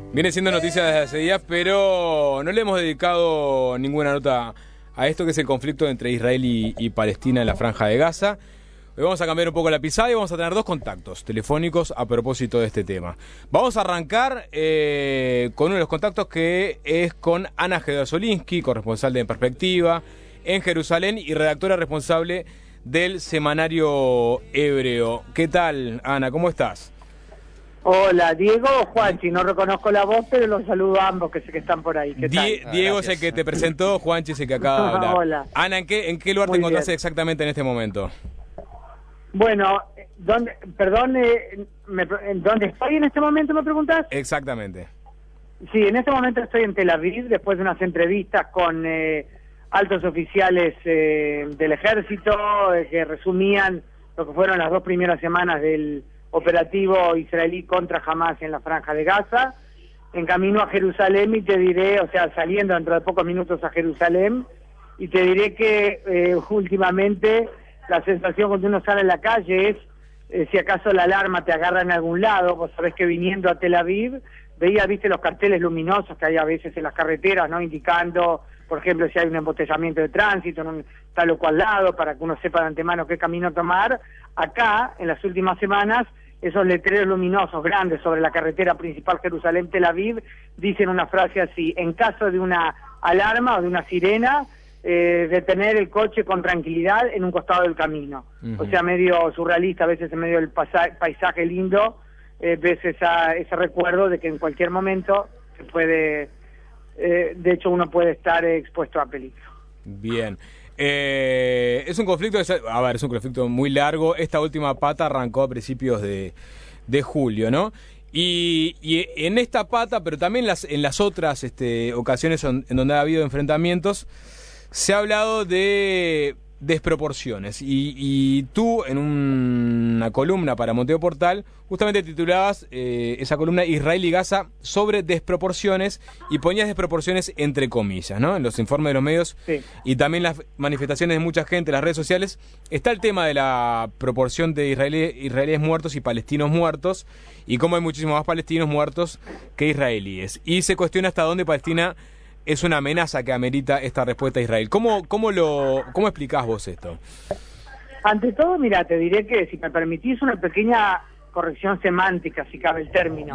Viene siendo noticia desde hace días, pero no le hemos dedicado ninguna nota a esto que es el conflicto entre Israel y Palestina en la Franja de Gaza. Hoy vamos a cambiar un poco la pisada y vamos a tener dos contactos telefónicos a propósito de este tema. Vamos a arrancar con uno de los contactos que es con Ana Gedersolinsky, corresponsal de En Perspectiva en Jerusalén y redactora responsable del semanario hebreo. ¿Qué tal, Ana? ¿Cómo estás? Hola, Diego o Juanchi, no reconozco la voz, pero los saludo a ambos que sé que están por ahí. ¿Qué tal? Diego es el que te presentó, Juanchi es el que acaba de hablar. Hola. Ana, ¿en qué lugar te encontrás exactamente en este momento? Bueno, ¿dónde estoy en este momento, me preguntás? Exactamente. Sí, en este momento estoy en Tel Aviv, después de unas entrevistas con altos oficiales del ejército que resumían lo que fueron las 2 primeras semanas del operativo israelí contra Hamas en la Franja de Gaza. En camino a Jerusalén y te diré, o sea, saliendo dentro de pocos minutos a Jerusalén, y te diré que últimamente la sensación cuando uno sale a la calle es si acaso la alarma te agarra en algún lado. Vos sabés que viniendo a Tel Aviv viste los carteles luminosos que hay a veces en las carreteras, ¿no? Indicando, por ejemplo, si hay un embotellamiento de tránsito en un tal o cual lado, para que uno sepa de antemano qué camino tomar. Acá, en las últimas semanas, esos letreros luminosos grandes sobre la carretera principal Jerusalén-Tel Aviv dicen una frase así: en caso de una alarma o de una sirena, detener el coche con tranquilidad en un costado del camino. O sea, medio surrealista, a veces en medio del paisaje lindo, ves ese recuerdo de que en cualquier momento se puede, de hecho uno puede estar expuesto a peligro. Bien. Es un conflicto, es un conflicto muy largo. Esta última pata arrancó a principios de julio, ¿no? Y en esta pata, pero también en las otras ocasiones en donde ha habido enfrentamientos, se ha hablado de desproporciones. Y tú, en una columna para Monteo Portal, justamente titulabas esa columna Israel y Gaza sobre desproporciones, y ponías desproporciones entre comillas, ¿no? En los informes de los medios, sí, y también las manifestaciones de mucha gente en las redes sociales está el tema de la proporción de israelíes muertos y palestinos muertos, y cómo hay muchísimos más palestinos muertos que israelíes, y se cuestiona hasta dónde Palestina es una amenaza que amerita esta respuesta a Israel. ¿Cómo explicás vos esto? Ante todo, mira, te diré que, si me permitís una pequeña corrección semántica, si cabe el término.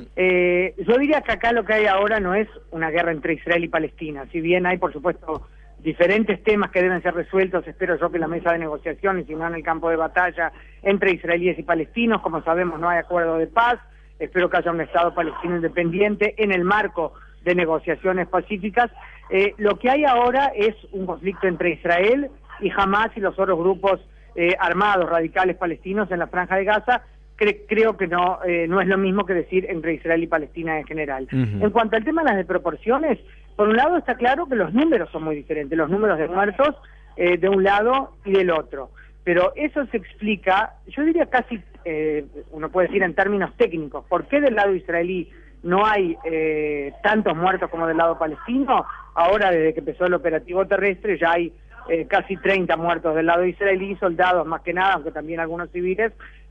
Yo diría que acá lo que hay ahora no es una guerra entre Israel y Palestina. Si bien hay, por supuesto, diferentes temas que deben ser resueltos, espero yo que en la mesa de negociaciones y no en el campo de batalla, entre israelíes y palestinos. Como sabemos, no hay acuerdo de paz. Espero que haya un Estado palestino independiente en el marco de negociaciones pacíficas. Lo que hay ahora es un conflicto entre Israel y Hamas y los otros grupos armados radicales palestinos en la Franja de Gaza. Creo que no es lo mismo que decir entre Israel y Palestina en general. En cuanto al tema de las desproporciones, por un lado está claro que los números son muy diferentes, los números de muertos de un lado y del otro. Pero eso se explica, yo diría casi, uno puede decir en términos técnicos, ¿por qué del lado israelí no hay tantos muertos como del lado palestino? Ahora, desde que empezó el operativo terrestre, ya hay casi 30 muertos del lado israelí, soldados más que nada, aunque también algunos civiles,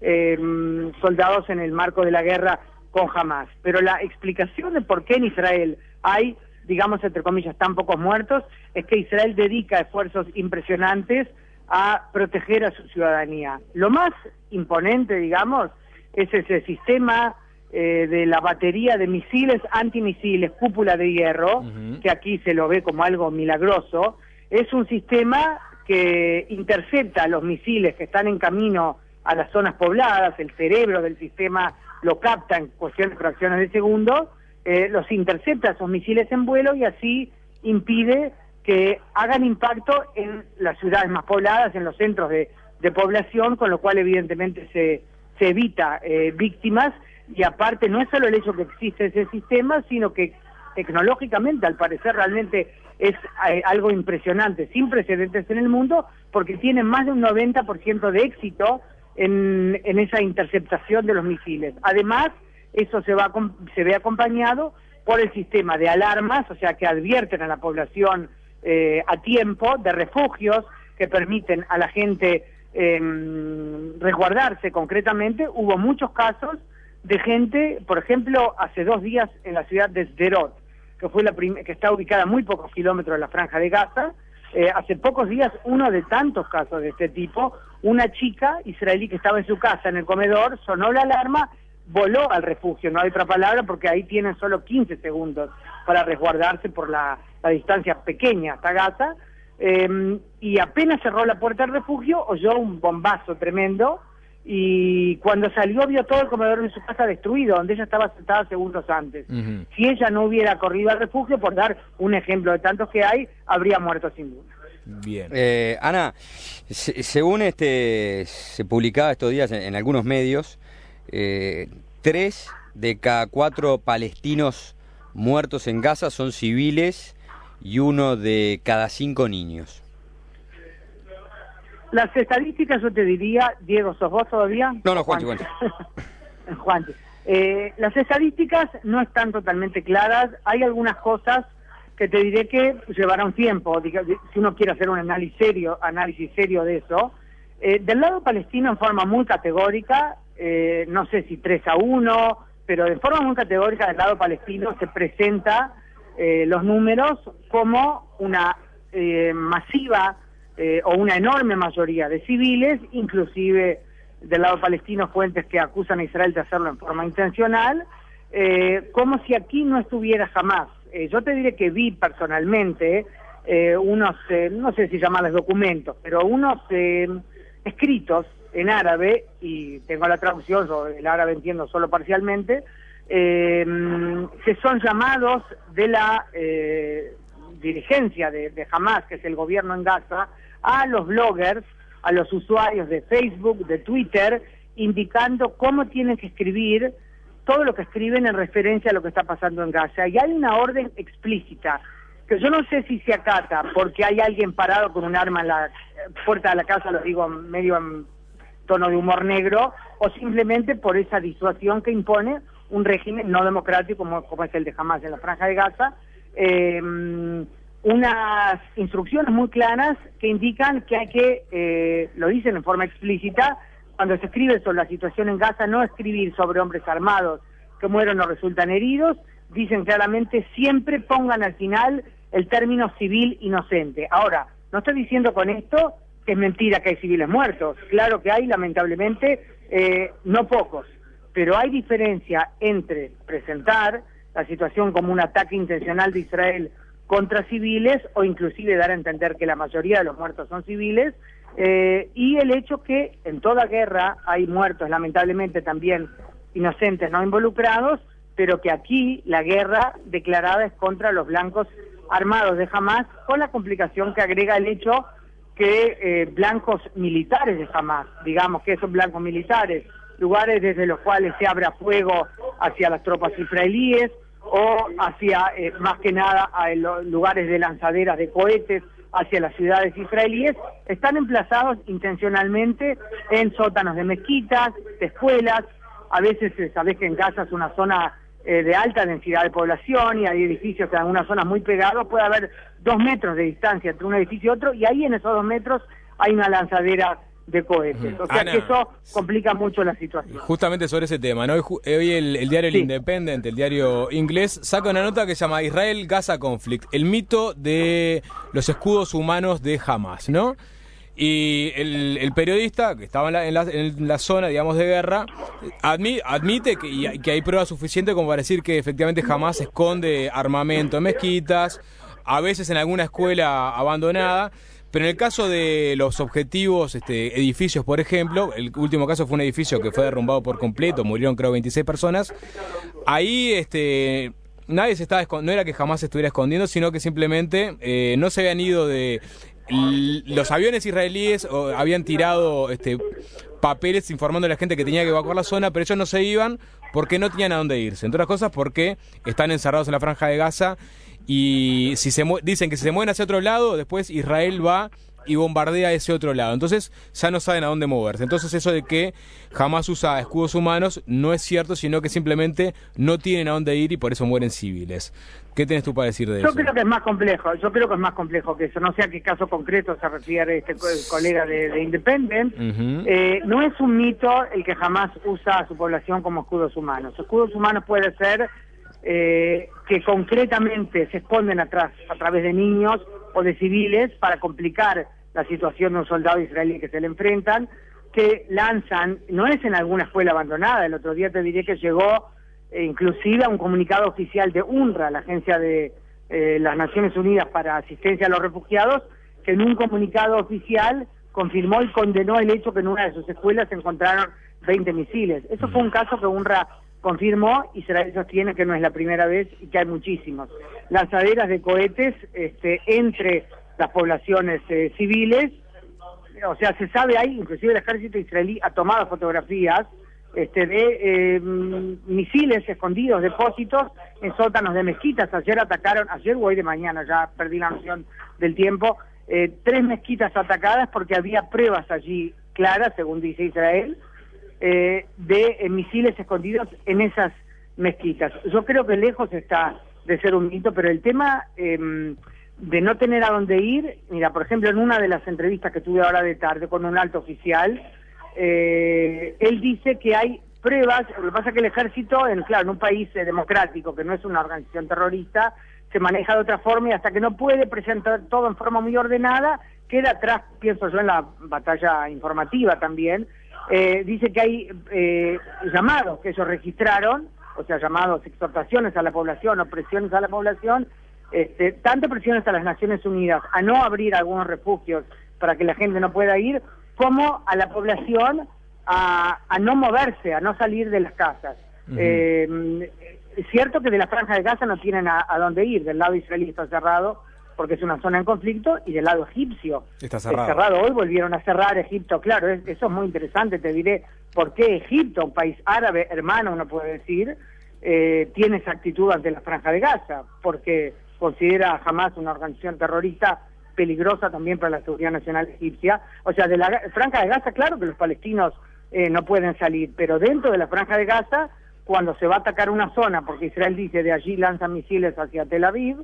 soldados en el marco de la guerra con Hamas. Pero la explicación de por qué en Israel hay, digamos, entre comillas, tan pocos muertos, es que Israel dedica esfuerzos impresionantes a proteger a su ciudadanía. Lo más imponente, digamos, es ese sistema de la batería de misiles antimisiles cúpula de hierro, que aquí se lo ve como algo milagroso. Es un sistema que intercepta los misiles que están en camino a las zonas pobladas, el cerebro del sistema lo capta en cuestión de fracciones de segundo, los intercepta esos misiles en vuelo y así impide que hagan impacto en las ciudades más pobladas, en los centros de población, con lo cual evidentemente se evita víctimas. Y aparte no es solo el hecho que existe ese sistema, sino que tecnológicamente al parecer realmente es algo impresionante, sin precedentes en el mundo, porque tiene más de un 90% de éxito en esa interceptación de los misiles. Además, eso se ve acompañado por el sistema de alarmas, o sea, que advierten a la población a tiempo, de refugios que permiten a la gente resguardarse concretamente. Hubo muchos casos de gente, por ejemplo, hace 2 días en la ciudad de Sderot, que fue que está ubicada a muy pocos kilómetros de la Franja de Gaza. Hace pocos días, uno de tantos casos de este tipo, una chica israelí que estaba en su casa, en el comedor, sonó la alarma, voló al refugio, no hay otra palabra, porque ahí tienen solo 15 segundos para resguardarse por la distancia pequeña hasta Gaza, y apenas cerró la puerta del refugio, oyó un bombazo tremendo, y cuando salió vio todo el comedor de su casa destruido, donde ella estaba sentada segundos antes. Si ella no hubiera corrido al refugio, por dar un ejemplo de tantos que hay, habría muerto sin duda. Bien. Ana, según se publicaba estos días en algunos medios, 3 de cada 4 palestinos muertos en Gaza son civiles y 1 de cada 5 niños. Las estadísticas yo te diría, Diego, ¿sos vos todavía? No, Juanchi. Juanchi. Las estadísticas no están totalmente claras, hay algunas cosas que te diré que llevará un tiempo, si uno quiere hacer un análisis serio de eso. Del lado palestino en forma muy categórica, no sé si 3-1, pero de forma muy categórica del lado palestino se presenta los números como una masiva o una enorme mayoría de civiles, inclusive del lado palestino fuentes que acusan a Israel de hacerlo en forma intencional, como si aquí no estuviera jamás. Yo te diré que vi personalmente unos, no sé si llamarles documentos, pero unos escritos en árabe, y tengo la traducción, yo el árabe entiendo solo parcialmente, que son llamados de la dirigencia de Hamas, que es el gobierno en Gaza, a los bloggers, a los usuarios de Facebook, de Twitter, indicando cómo tienen que escribir todo lo que escriben en referencia a lo que está pasando en Gaza. Y hay una orden explícita, que yo no sé si se acata porque hay alguien parado con un arma en la puerta de la casa, lo digo medio en tono de humor negro, o simplemente por esa disuasión que impone un régimen no democrático como es el de Hamas en la Franja de Gaza, unas instrucciones muy claras que indican que hay que, lo dicen en forma explícita, cuando se escribe sobre la situación en Gaza, no escribir sobre hombres armados que mueren o resultan heridos. Dicen claramente, siempre pongan al final el término civil inocente. Ahora, no estoy diciendo con esto que es mentira que hay civiles muertos. Claro que hay, lamentablemente, no pocos. Pero hay diferencia entre presentar la situación como un ataque intencional de Israel contra civiles, o inclusive dar a entender que la mayoría de los muertos son civiles, y el hecho que en toda guerra hay muertos, lamentablemente también inocentes no involucrados, pero que aquí la guerra declarada es contra los blancos armados de Hamas, con la complicación que agrega el hecho que blancos militares de Hamas, digamos que son blancos militares, lugares desde los cuales se abra fuego hacia las tropas israelíes o hacia, más que nada, a lugares de lanzaderas de cohetes hacia las ciudades israelíes, están emplazados intencionalmente en sótanos de mezquitas, de escuelas. A veces sabés que en Gaza es una zona de alta densidad de población y hay edificios que en algunas zonas muy pegados, puede haber 2 metros de distancia entre un edificio y otro, y ahí en esos 2 metros hay una lanzadera de cohetes. O sea, Ana, que eso complica mucho la situación. Justamente sobre ese tema, ¿no? Hoy el diario El Independent, el diario inglés, saca una nota que se llama Israel-Gaza Conflict, el mito de los escudos humanos de Hamas, ¿no? Y el periodista que estaba en la zona, digamos, de guerra, admite que hay pruebas suficientes como para decir que efectivamente Hamas esconde armamento en mezquitas, a veces en alguna escuela abandonada. Pero en el caso de los objetivos, edificios, por ejemplo, el último caso fue un edificio que fue derrumbado por completo, murieron creo 26 personas. Ahí nadie se estaba no era que jamás se estuviera escondiendo, sino que simplemente no se habían ido de los aviones israelíes, habían tirado papeles informando a la gente que tenía que evacuar la zona, pero ellos no se iban porque no tenían a dónde irse. Entre otras cosas porque están encerrados en la Franja de Gaza. Y si dicen que si se mueven hacia otro lado, después Israel va y bombardea ese otro lado. Entonces ya no saben a dónde moverse. Entonces eso de que jamás usa escudos humanos no es cierto, sino que simplemente no tienen a dónde ir y por eso mueren civiles. ¿Qué tenés tú para decir de eso? Yo creo que es más complejo que eso. No sé a qué caso concreto se refiere este colega de Independent. No es un mito el que jamás usa a su población como escudos humanos. Escudos humanos puede ser que concretamente se esconden atrás a través de niños o de civiles para complicar la situación de un soldado israelí que se le enfrentan, que lanzan, no es en alguna escuela abandonada. El otro día te diré que llegó inclusive a un comunicado oficial de UNRWA, la agencia de las Naciones Unidas para Asistencia a los Refugiados, que en un comunicado oficial confirmó y condenó el hecho que en una de sus escuelas se encontraron 20 misiles. Eso fue un caso que UNRWA confirmó, y Israel sostiene que no es la primera vez y que hay muchísimos. Lanzaderas de cohetes entre las poblaciones civiles, o sea, se sabe ahí, inclusive el ejército israelí ha tomado fotografías de misiles escondidos, depósitos en sótanos de mezquitas. Ayer o hoy de mañana, ya perdí la noción del tiempo, 3 mezquitas atacadas porque había pruebas allí claras, según dice Israel, de misiles escondidos en esas mezquitas. Yo creo que lejos está de ser un mito, pero el tema de no tener a dónde ir, mira, por ejemplo, en una de las entrevistas que tuve ahora de tarde con un alto oficial, él dice que hay pruebas. Lo que pasa es que el ejército, en un país democrático, que no es una organización terrorista, se maneja de otra forma y hasta que no puede presentar todo en forma muy ordenada, queda atrás, pienso yo, en la batalla informativa también. Dice que hay llamados que ellos registraron, o sea, llamados, exhortaciones a la población o presiones a la población, tanto presiones a las Naciones Unidas a no abrir algunos refugios para que la gente no pueda ir, como a la población a no moverse, a no salir de las casas. Es cierto que de la Franja de Gaza no tienen a dónde ir. Del lado israelí está cerrado porque es una zona en conflicto, y del lado egipcio está cerrado. Hoy volvieron a cerrar Egipto. Claro, eso es muy interesante. Te diré por qué Egipto, un país árabe hermano, uno puede decir, tiene esa actitud ante la Franja de Gaza, porque considera a Hamas una organización terrorista peligrosa también para la seguridad nacional egipcia. O sea, de la Franja de Gaza, claro que los palestinos no pueden salir, pero dentro de la Franja de Gaza, cuando se va a atacar una zona, porque Israel dice de allí lanzan misiles hacia Tel Aviv,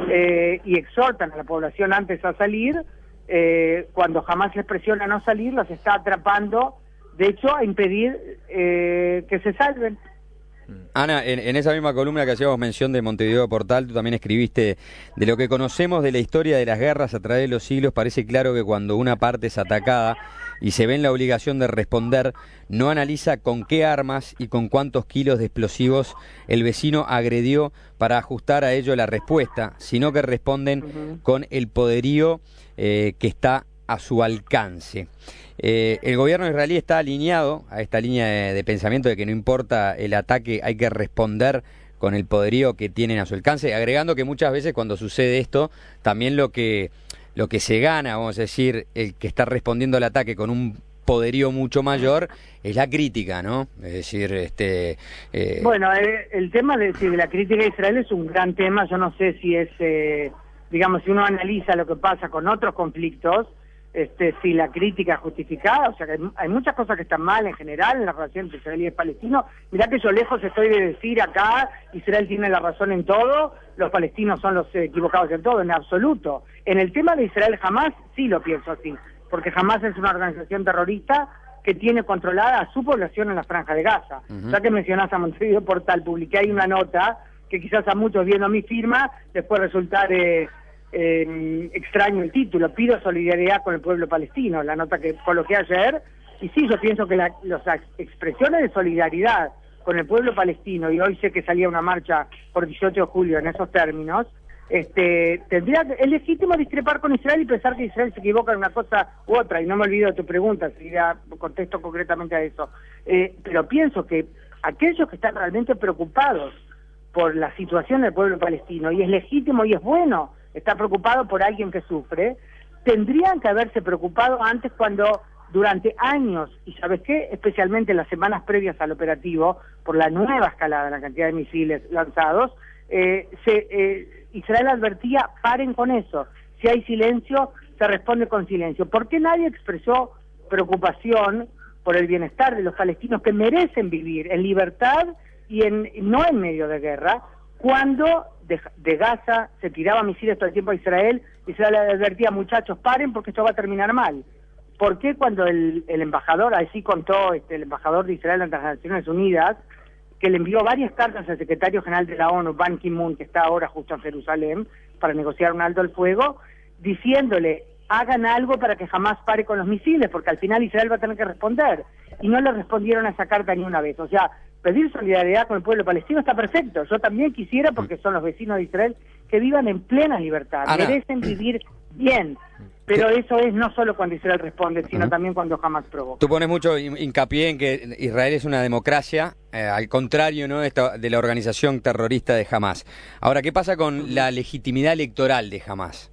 y exhortan a la población antes a salir, cuando Hamas les presiona a no salir, los está atrapando, de hecho, a impedir que se salven. Ana, en esa misma columna que hacíamos mención de Montevideo Portal, tú también escribiste: de lo que conocemos de la historia de las guerras a través de los siglos, parece claro que cuando una parte es atacada y se ve en la obligación de responder, no analiza con qué armas y con cuántos kilos de explosivos el vecino agredió para ajustar a ello la respuesta, sino que responden con el poderío que está a su alcance. El gobierno israelí está alineado a esta línea de pensamiento de que no importa el ataque, hay que responder con el poderío que tienen a su alcance, agregando que muchas veces cuando sucede esto, también lo que se gana, vamos a decir, el que está respondiendo al ataque con un poderío mucho mayor, es la crítica, ¿no? Es decir, Bueno, el tema de la crítica a Israel es un gran tema. Yo no sé si es, digamos, si uno analiza lo que pasa con otros conflictos, si la crítica es justificada. O sea, que hay muchas cosas que están mal en general en la relación entre Israel y palestino. Mirá que yo lejos estoy de decir acá, Israel tiene la razón en todo, los palestinos son los equivocados en todo, en absoluto. En el tema de Israel-Hamas sí lo pienso así, porque Hamas es una organización terrorista que tiene controlada a su población en la Franja de Gaza. Ya que mencionás a Montevideo Portal, publiqué ahí una nota que quizás a muchos viendo mi firma les puede resultar extraño el título: pido solidaridad con el pueblo palestino, la nota que coloqué ayer. Y sí, yo pienso que las expresiones de solidaridad con el pueblo palestino, y hoy sé que salía una marcha por 18 de julio en esos términos, es legítimo discrepar con Israel y pensar que Israel se equivoca en una cosa u otra, y no me olvido de tu pregunta, si ya contesto concretamente a eso, pero pienso que aquellos que están realmente preocupados por la situación del pueblo palestino, y es legítimo y es bueno estar preocupado por alguien que sufre, tendrían que haberse preocupado antes, cuando durante años, y ¿sabes qué?, especialmente en las semanas previas al operativo, por la nueva escalada en la cantidad de misiles lanzados, Israel advertía: paren con eso, si hay silencio se responde con silencio. ¿Por qué nadie expresó preocupación por el bienestar de los palestinos que merecen vivir en libertad y no en medio de guerra, cuando de Gaza se tiraba misiles todo el tiempo a Israel y se le advertía, muchachos, paren porque esto va a terminar mal? ¿Por qué cuando el embajador, así contó el embajador de Israel ante las Naciones Unidas, que le envió varias cartas al secretario general de la ONU, Ban Ki-moon, que está ahora justo en Jerusalén, para negociar un alto al fuego, diciéndole, hagan algo para que jamás pare con los misiles, porque al final Israel va a tener que responder? Y no le respondieron a esa carta ni una vez. O sea, pedir solidaridad con el pueblo palestino está perfecto. Yo también quisiera, porque son los vecinos de Israel, que vivan en plena libertad. Ana, merecen vivir bien. Pero eso es no solo cuando Israel responde, sino también cuando Hamas provoca. Tú pones mucho hincapié en que Israel es una democracia, al contrario, ¿no?, de la organización terrorista de Hamas. Ahora, ¿qué pasa con la legitimidad electoral de Hamas?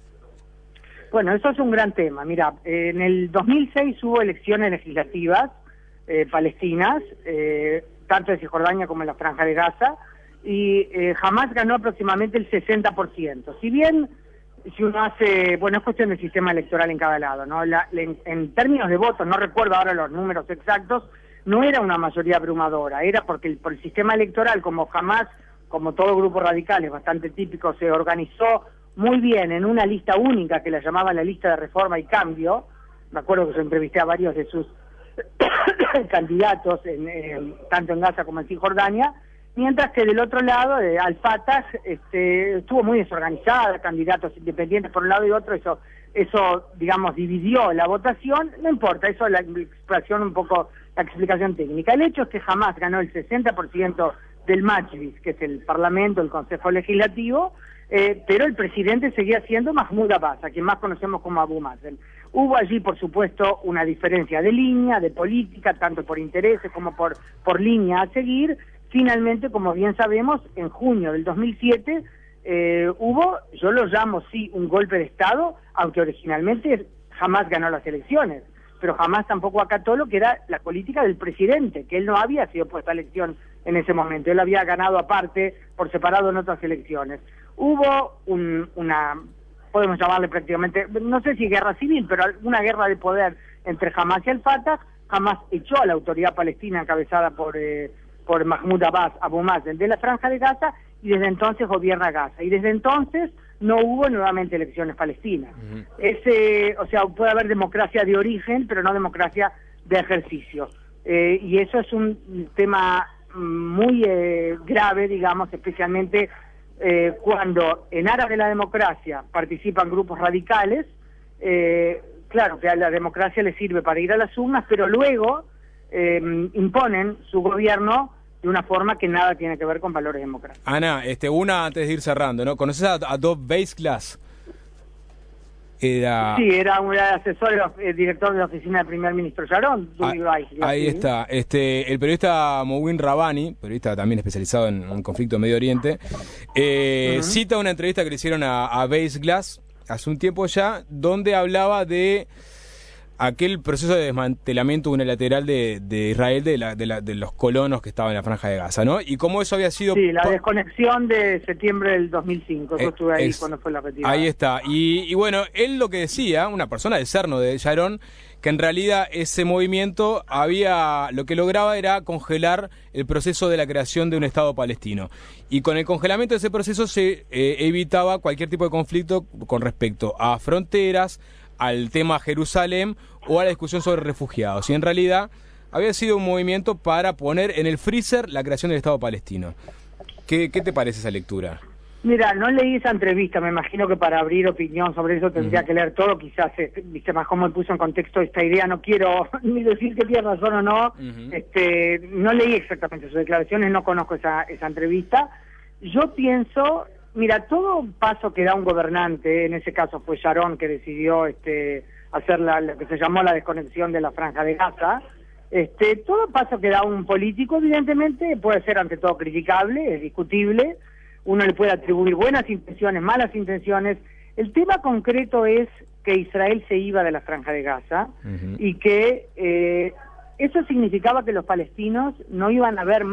Bueno, eso es un gran tema. Mira, en el 2006 hubo elecciones legislativas palestinas, tanto en Cisjordania como en la Franja de Gaza, y Hamas ganó aproximadamente el 60%. Si bien, si uno hace, bueno, es cuestión del sistema electoral en cada lado, ¿no? En términos de votos, no recuerdo ahora los números exactos, no era una mayoría abrumadora, era porque por el sistema electoral, como Hamas, como todo grupo radical, es bastante típico, se organizó muy bien en una lista única que la llamaban la lista de reforma y cambio. Me acuerdo que yo entrevisté a varios de sus candidatos, tanto en Gaza como en Cisjordania, mientras que del otro lado, Al-Fatah, estuvo muy desorganizada, candidatos independientes por un lado y otro, eso digamos, dividió la votación. No importa, eso es la explicación técnica. El hecho es que Hamas ganó el 60% del Majlis, que es el Parlamento, el Consejo Legislativo, pero el presidente seguía siendo Mahmoud Abbas, a quien más conocemos como Abu Mazen. Hubo allí, por supuesto, una diferencia de línea, de política, tanto por intereses como por línea a seguir. Finalmente, como bien sabemos, en junio del 2007 hubo, yo lo llamo sí, un golpe de Estado, aunque originalmente jamás ganó las elecciones, pero jamás tampoco acató lo que era la política del presidente, que él no había sido puesto a elección en ese momento, él había ganado aparte, por separado en otras elecciones. Hubo una, podemos llamarle prácticamente, no sé si guerra civil, pero una guerra de poder entre Hamas y Al-Fatah. Hamas echó a la autoridad palestina encabezada por Mahmoud Abbas, Abu Mazen, de la Franja de Gaza, y desde entonces gobierna Gaza. Y desde entonces no hubo nuevamente elecciones palestinas. O sea, puede haber democracia de origen, pero no democracia de ejercicio. Y eso es un tema muy grave, digamos, especialmente cuando en aras de la democracia participan grupos radicales. Claro que a la democracia le sirve para ir a las urnas, pero luego imponen su gobierno de una forma que nada tiene que ver con valores democráticos. Ana, una antes de ir cerrando, ¿no? ¿Conoces a Dov Weissglass? Sí, era un asesor, director de la oficina del primer ministro Sharon. Ahí está. El periodista Mouin Rabbani, periodista también especializado en un conflicto en Medio Oriente, cita una entrevista que le hicieron a Weissglass hace un tiempo ya, donde hablaba de aquel proceso de desmantelamiento unilateral de Israel de los colonos que estaban en la Franja de Gaza, ¿no? Y cómo eso había sido... Sí, la desconexión de septiembre del 2005, yo estuve ahí cuando fue la retirada. Ahí está, y bueno, él lo que decía, una persona del Cerno de Sharon, que en realidad ese movimiento lo que lograba era congelar el proceso de la creación de un Estado palestino. Y con el congelamiento de ese proceso se evitaba cualquier tipo de conflicto con respecto a fronteras, al tema Jerusalén o a la discusión sobre refugiados. Y en realidad había sido un movimiento para poner en el freezer la creación del Estado palestino. ¿Qué te parece esa lectura? Mira, no leí esa entrevista, me imagino que para abrir opinión sobre eso tendría que leer todo, quizás, viste más cómo me puso en contexto esta idea, no quiero ni decir que tiene razón o no, no leí exactamente sus declaraciones, no conozco esa entrevista. Yo pienso, mira, todo paso que da un gobernante, en ese caso fue Sharon que decidió hacer lo que se llamó la desconexión de la Franja de Gaza, todo paso que da un político, evidentemente, puede ser ante todo criticable, es discutible. Uno le puede atribuir buenas intenciones, malas intenciones. El tema concreto es que Israel se iba de la Franja de Gaza y que eso significaba que los palestinos no iban a ver más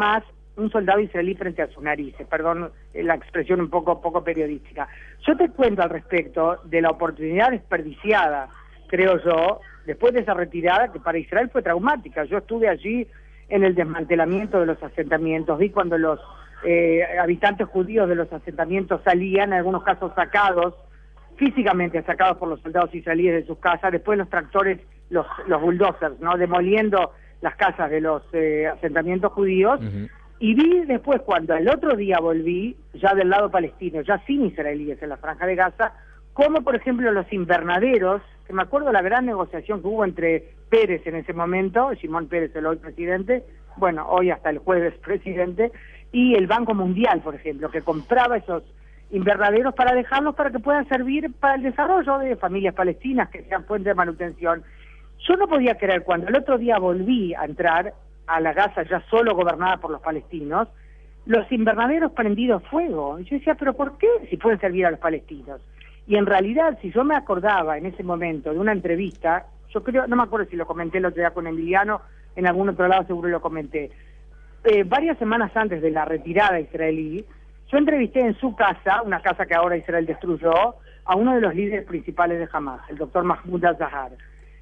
un soldado israelí frente a sus narices, perdón la expresión un poco periodística. Yo te cuento al respecto de la oportunidad desperdiciada, creo yo, después de esa retirada, que para Israel fue traumática. Yo estuve allí en el desmantelamiento de los asentamientos, vi cuando los habitantes judíos de los asentamientos salían, en algunos casos sacados, físicamente sacados por los soldados israelíes de sus casas, después los tractores, los bulldozers, ¿no?, demoliendo las casas de los asentamientos judíos. Y vi después, cuando el otro día volví, ya del lado palestino, ya sin israelíes en la Franja de Gaza, como por ejemplo los invernaderos, que me acuerdo la gran negociación que hubo entre Pérez en ese momento, Shimon Peres, el hoy presidente, bueno, hoy hasta el jueves presidente, y el Banco Mundial, por ejemplo, que compraba esos invernaderos para dejarlos para que puedan servir para el desarrollo de familias palestinas, que sean fuente de manutención. Yo no podía creer, cuando el otro día volví a entrar a la Gaza ya solo gobernada por los palestinos, los invernaderos prendidos fuego. Y yo decía, ¿pero por qué? Si pueden servir a los palestinos. Y en realidad, si yo me acordaba en ese momento de una entrevista, yo creo, no me acuerdo si lo comenté el otro día con Emiliano, en algún otro lado seguro lo comenté, varias semanas antes de la retirada israelí, yo entrevisté en su casa, una casa que ahora Israel destruyó, a uno de los líderes principales de Hamas, el doctor Mahmoud al-Zahar.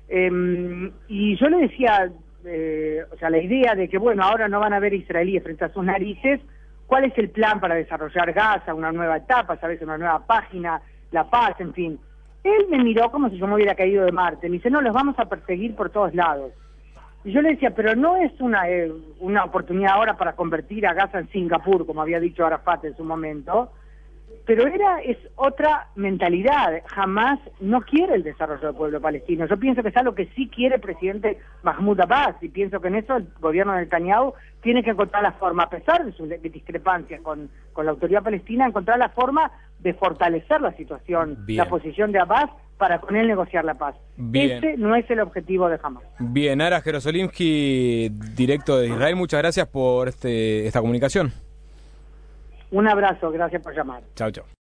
Y yo le decía, o sea, la idea de que, bueno, ahora no van a haber israelíes frente a sus narices, ¿cuál es el plan para desarrollar Gaza, una nueva etapa, sabes, una nueva página, la paz, en fin? Él me miró como si yo me hubiera caído de Marte, me dice, no, los vamos a perseguir por todos lados. Y yo le decía, pero no es una oportunidad ahora para convertir a Gaza en Singapur, como había dicho Arafat en su momento, pero es otra mentalidad. Jamás no quiere el desarrollo del pueblo palestino. Yo pienso que es algo que sí quiere el presidente Mahmoud Abbas, y pienso que en eso el gobierno de Netanyahu tiene que encontrar la forma, a pesar de sus discrepancias con la autoridad palestina, encontrar la forma de fortalecer la situación, Bien. la posición de Abbas, para con él negociar la paz. Bien. Ese no es el objetivo de Hamas. Bien, Ara Jerosolimsky, directo de Israel, muchas gracias por esta comunicación. Un abrazo, gracias por llamar. Chao, chao.